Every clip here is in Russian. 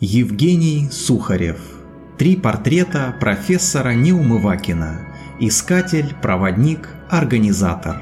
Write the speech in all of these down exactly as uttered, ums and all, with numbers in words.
Евгений Сухарев. Три портрета профессора Неумывакина. Искатель, проводник, организатор.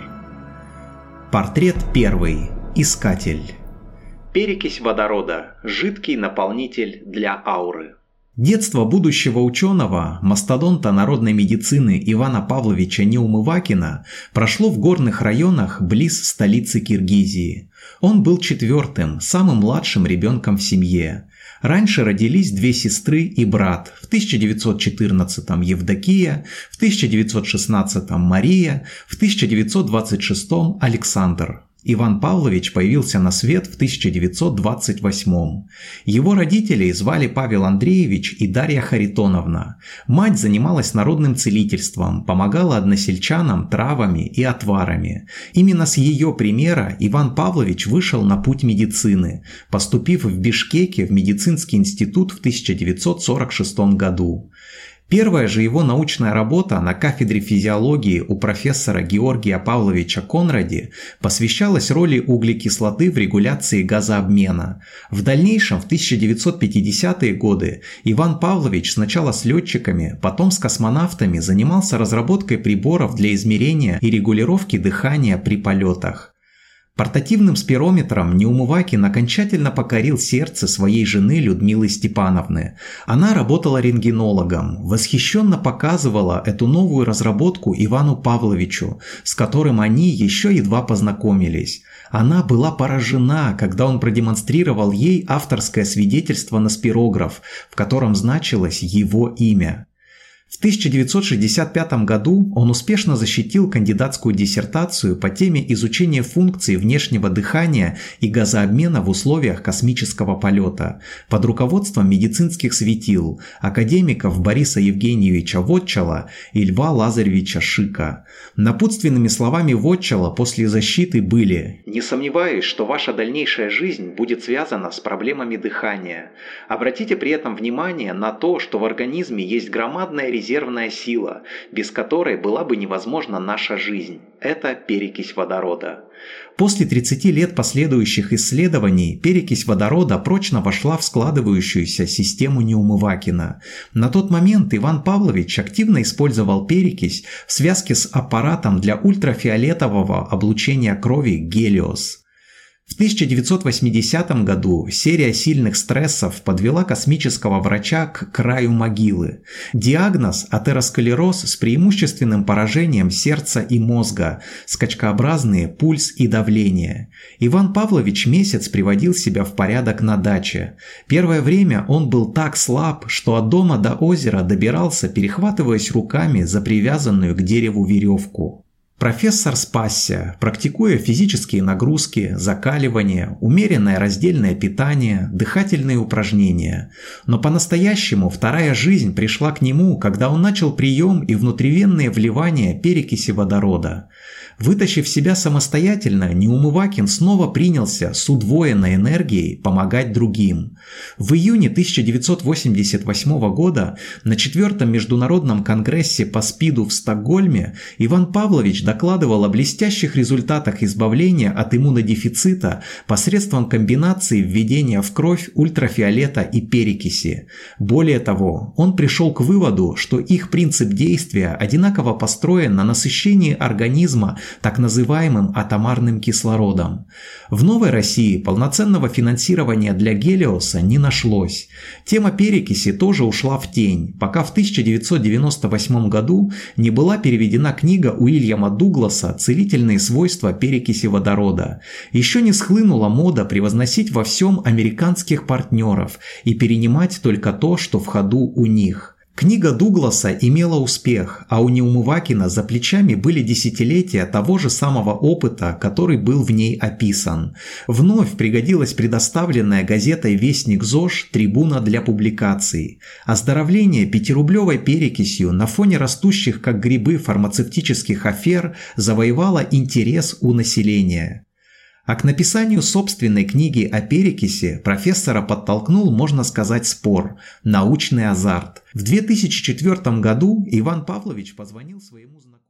Портрет первый. Искатель. Перекись водорода. Жидкий наполнитель для ауры. Детство будущего ученого, мастодонта народной медицины Ивана Павловича Неумывакина прошло в горных районах близ столицы Киргизии. Он был четвертым, самым младшим ребенком в семье. Раньше родились две сестры и брат. В тысяча девятьсот четырнадцатом Евдокия, в тысяча девятьсот шестнадцатом Мария, в тысяча девятьсот двадцать шестом Александр. Иван Павлович появился на свет в тысяча девятьсот двадцать восьмом. Его родителей звали Павел Андреевич и Дарья Харитоновна. Мать занималась народным целительством, помогала односельчанам травами и отварами. Именно с ее примера Иван Павлович вышел на путь медицины, поступив в Бишкеке в медицинский институт в тысяча девятьсот сорок шестом году. Первая же его научная работа на кафедре физиологии у профессора Георгия Павловича Конради посвящалась роли углекислоты в регуляции газообмена. В дальнейшем, в тысяча девятьсот пятидесятые годы, Иван Павлович сначала с летчиками, потом с космонавтами занимался разработкой приборов для измерения и регулировки дыхания при полетах. Портативным спирометром Неумывакин окончательно покорил сердце своей жены Людмилы Степановны. Она работала рентгенологом, восхищенно показывала эту новую разработку Ивану Павловичу, с которым они еще едва познакомились. Она была поражена, когда он продемонстрировал ей авторское свидетельство на спирограф, в котором значилось его имя. В тысяча девятьсот шестьдесят пятом году он успешно защитил кандидатскую диссертацию по теме изучения функций внешнего дыхания и газообмена в условиях космического полета под руководством медицинских светил, академиков Бориса Евгеньевича Вотчала и Льва Лазаревича Шика. Напутственными словами Вотчала после защиты были: «Не сомневаюсь, что ваша дальнейшая жизнь будет связана с проблемами дыхания. Обратите при этом внимание на то, что в организме есть громадная резервная резервная сила, без которой была бы невозможна наша жизнь. Это перекись водорода». После тридцати лет последующих исследований перекись водорода прочно вошла в складывающуюся систему Неумывакина. На тот момент Иван Павлович активно использовал перекись в связке с аппаратом для ультрафиолетового облучения крови «Гелиос». В тысяча девятьсот восьмидесятом году серия сильных стрессов подвела космического врача к краю могилы. Диагноз – атеросклероз с преимущественным поражением сердца и мозга, скачкообразные пульс и давление. Иван Павлович месяц приводил себя в порядок на даче. Первое время он был так слаб, что от дома до озера добирался, перехватываясь руками за привязанную к дереву веревку. Профессор спасся, практикуя физические нагрузки, закаливание, умеренное раздельное питание, дыхательные упражнения. Но по-настоящему вторая жизнь пришла к нему, когда он начал прием и внутривенные вливания перекиси водорода. Вытащив себя самостоятельно, Неумывакин снова принялся с удвоенной энергией помогать другим. В июне тысяча девятьсот восемьдесят восьмого года на четвертом международном конгрессе по СПИДу в Стокгольме Иван Павлович докладывал о блестящих результатах избавления от иммунодефицита посредством комбинации введения в кровь ультрафиолета и перекиси. Более того, он пришел к выводу, что их принцип действия одинаково построен на насыщении организма так называемым атомарным кислородом. В Новой России полноценного финансирования для Гелиоса не нашлось. Тема перекиси тоже ушла в тень, пока в тысяча девятьсот девяносто восьмом году не была переведена книга Уильяма Дугласа «Целительные свойства перекиси водорода». Еще не схлынула мода превозносить во всем американских партнеров и перенимать только то, что в ходу у них. Книга Дугласа имела успех, а у Неумывакина за плечами были десятилетия того же самого опыта, который был в ней описан. Вновь пригодилась предоставленная газетой «Вестник ЗОЖ» трибуна для публикаций. Оздоровление пятирублевой перекисью на фоне растущих как грибы фармацевтических афер завоевало интерес у населения. А к написанию собственной книги о перекиси профессора подтолкнул, можно сказать, спор – научный азарт. В две тысячи четвёртом году Иван Павлович позвонил своему знакомому.